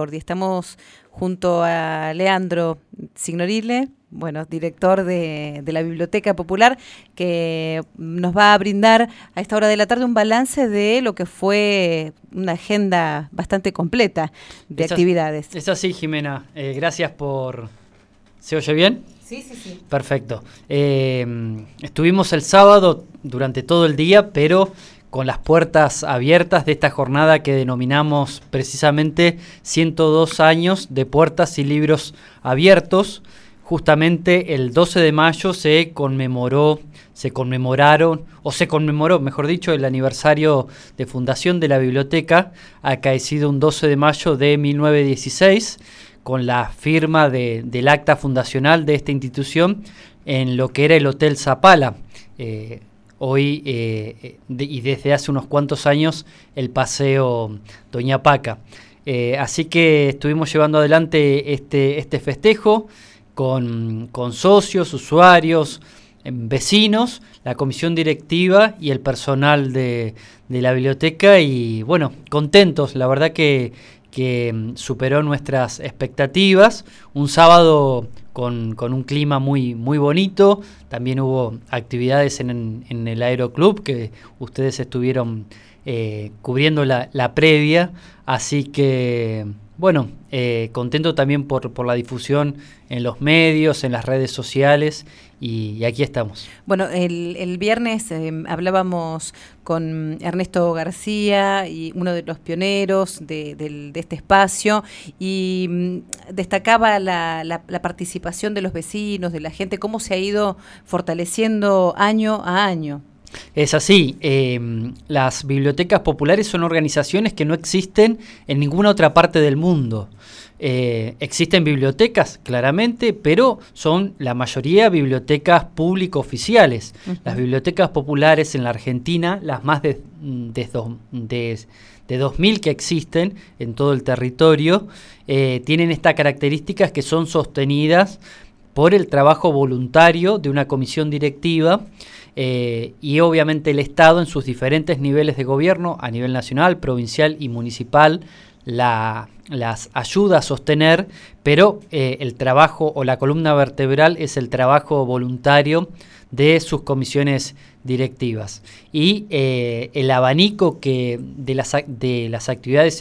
Insaurdi. Estamos junto a Leandro Signorile, director de la Biblioteca Popular, que nos va a brindar a esta hora de la tarde un balance de lo que fue una agenda bastante completa de actividades. Es así, Jimena. Gracias por... ¿Se oye bien? Sí. Perfecto. Estuvimos el sábado durante todo el día, pero con las puertas abiertas de esta jornada que denominamos precisamente 102 años de puertas y libros abiertos. Justamente el 12 de mayo se conmemoró, mejor dicho, el aniversario de fundación de la biblioteca, acaecido un 12 de mayo de 1916, con la firma del acta fundacional de esta institución en lo que era el Hotel Zapala. Hoy y desde hace unos cuantos años el Paseo Doña Paca. Así que estuvimos llevando adelante este festejo con socios, usuarios, vecinos, la comisión directiva y el personal de la biblioteca, y bueno, contentos, la verdad que superó nuestras expectativas. Un sábado con un clima muy bonito. También hubo actividades en el Aeroclub que ustedes estuvieron cubriendo la previa, así que bueno, contento también por la difusión en los medios, en las redes sociales, y aquí estamos. Bueno, el viernes hablábamos con Ernesto García, y uno de los pioneros de este espacio, y destacaba la participación de los vecinos, de la gente, cómo se ha ido fortaleciendo año a año. Es así, las bibliotecas populares son organizaciones que no existen en ninguna otra parte del mundo. Existen bibliotecas, claramente, pero son la mayoría bibliotecas público-oficiales. Uh-huh. Las bibliotecas populares en la Argentina, las más de 2.000 que existen en todo el territorio, tienen estas características que son sostenidas por el trabajo voluntario de una comisión directiva, y obviamente el Estado en sus diferentes niveles de gobierno, a nivel nacional, provincial y municipal, las ayuda a sostener, pero el trabajo o la columna vertebral es el trabajo voluntario de sus comisiones directivas. Y el abanico de las actividades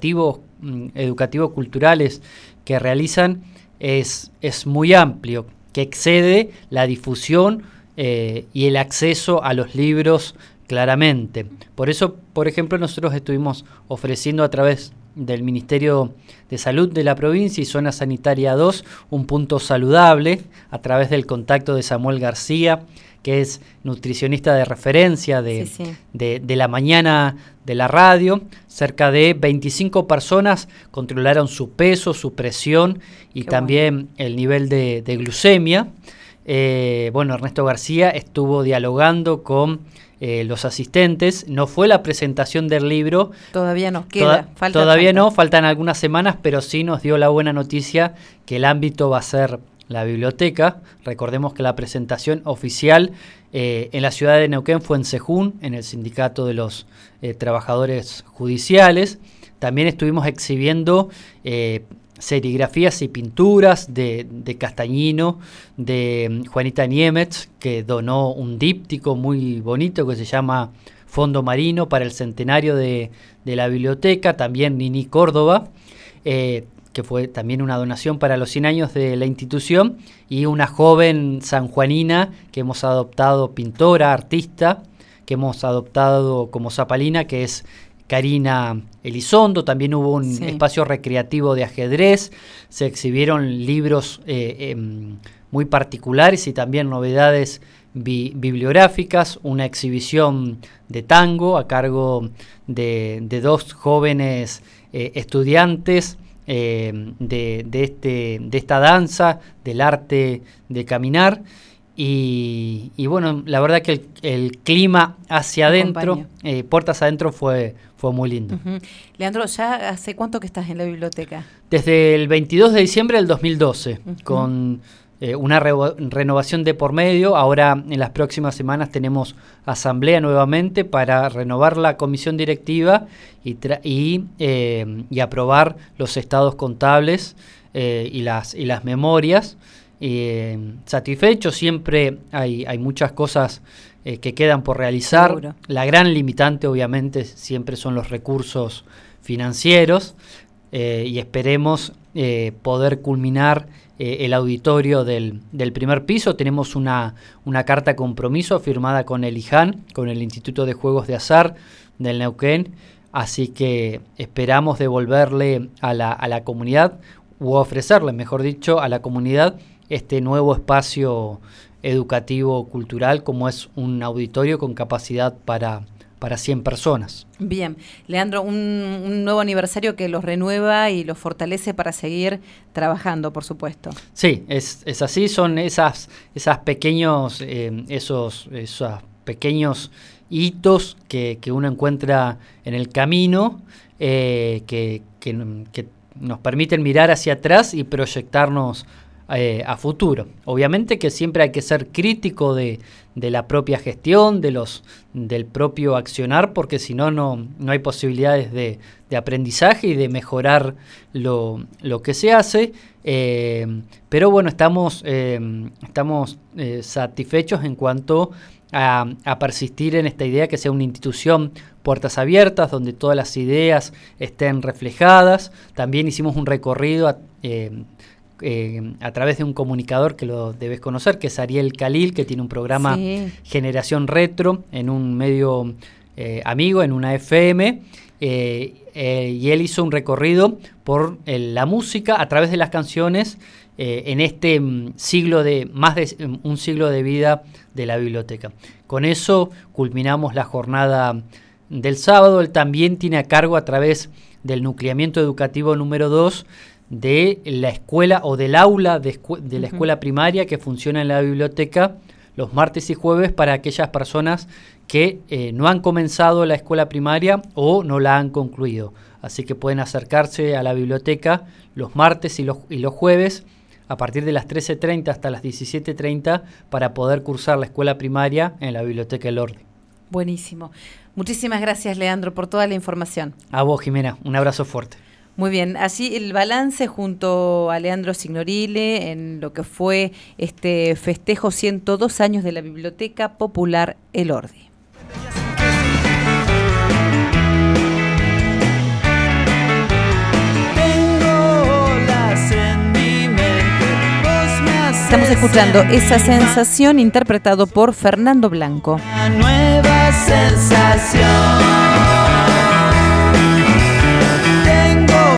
educativo-culturales que realizan es muy amplio, que excede la difusión y el acceso a los libros claramente. Por eso, por ejemplo, nosotros estuvimos ofreciendo a través del Ministerio de Salud de la provincia y Zona Sanitaria 2 un punto saludable a través del contacto de Samuel García, que es nutricionista de referencia de la mañana de la radio. Cerca de 25 personas controlaron su peso, su presión y también el nivel de glucemia. Ernesto García estuvo dialogando con los asistentes. No fue la presentación del libro. Todavía nos queda. Faltan algunas semanas, pero sí nos dio la buena noticia que el ámbito va a ser la biblioteca. Recordemos que la presentación oficial en la ciudad de Neuquén fue en Sejún, en el Sindicato de los Trabajadores Judiciales. También estuvimos exhibiendo serigrafías y pinturas de Castañino, de Juanita Niemetz, que donó un díptico muy bonito que se llama Fondo Marino para el centenario de la biblioteca. También Nini Córdoba, que fue también una donación para los 100 años de la institución, y una joven sanjuanina que hemos adoptado, pintora, artista, que hemos adoptado como zapalina, que es Karina Elizondo. También hubo un espacio recreativo de ajedrez, se exhibieron libros muy particulares y también novedades bibliográficas, una exhibición de tango a cargo de dos jóvenes estudiantes de esta danza, del arte de caminar. Y bueno, la verdad que el clima hacia adentro, puertas adentro, fue muy lindo. Uh-huh. Leandro, ¿ya hace cuánto que estás en la biblioteca? Desde el 22 de diciembre del 2012, uh-huh, con una renovación de por medio. Ahora en las próximas semanas tenemos asamblea nuevamente para renovar la comisión directiva y aprobar los estados contables y las memorias. Satisfechos, siempre hay muchas cosas que quedan por realizar. Seguro. La gran limitante obviamente siempre son los recursos financieros, y esperemos poder culminar el auditorio del primer piso. Tenemos una carta de compromiso firmada con el IJAN, con el Instituto de Juegos de Azar del Neuquén, así que esperamos devolverle a la comunidad, u ofrecerle, mejor dicho, a la comunidad este nuevo espacio educativo cultural, como es un auditorio con capacidad para 100 personas. Bien, Leandro, un nuevo aniversario que los renueva y los fortalece para seguir trabajando, por supuesto. Sí, es así, son esos pequeños hitos que uno encuentra en el camino, que nos permiten mirar hacia atrás y proyectarnos a futuro. Obviamente que siempre hay que ser crítico de la propia gestión, del propio accionar, porque si no hay posibilidades de aprendizaje y de mejorar lo que se hace. Pero bueno, estamos satisfechos en cuanto a persistir en esta idea que sea una institución puertas abiertas, donde todas las ideas estén reflejadas. También hicimos un recorrido a través de un comunicador que lo debes conocer, que es Ariel Khalil, que tiene un programa Generación Retro en un medio amigo, en una FM, y él hizo un recorrido por la música a través de las canciones en este siglo de un siglo de vida de la biblioteca. Con eso culminamos la jornada del sábado. Él también tiene a cargo, a través del nucleamiento educativo número 2, de la escuela o del aula de la escuela primaria que funciona en la biblioteca los martes y jueves para aquellas personas que no han comenzado la escuela primaria o no la han concluido. Así que pueden acercarse a la biblioteca los martes y los jueves a partir de las 13:30 hasta las 17:30 para poder cursar la escuela primaria en la Biblioteca Elordi. Buenísimo. Muchísimas gracias, Leandro, por toda la información. A vos, Jimena, un abrazo fuerte. Muy bien, así el balance junto a Leandro Signorile en lo que fue este festejo 102 años de la Biblioteca Popular Elordi. Estamos escuchando Esa Sensación, interpretado por Fernando Blanco. Una nueva sensación.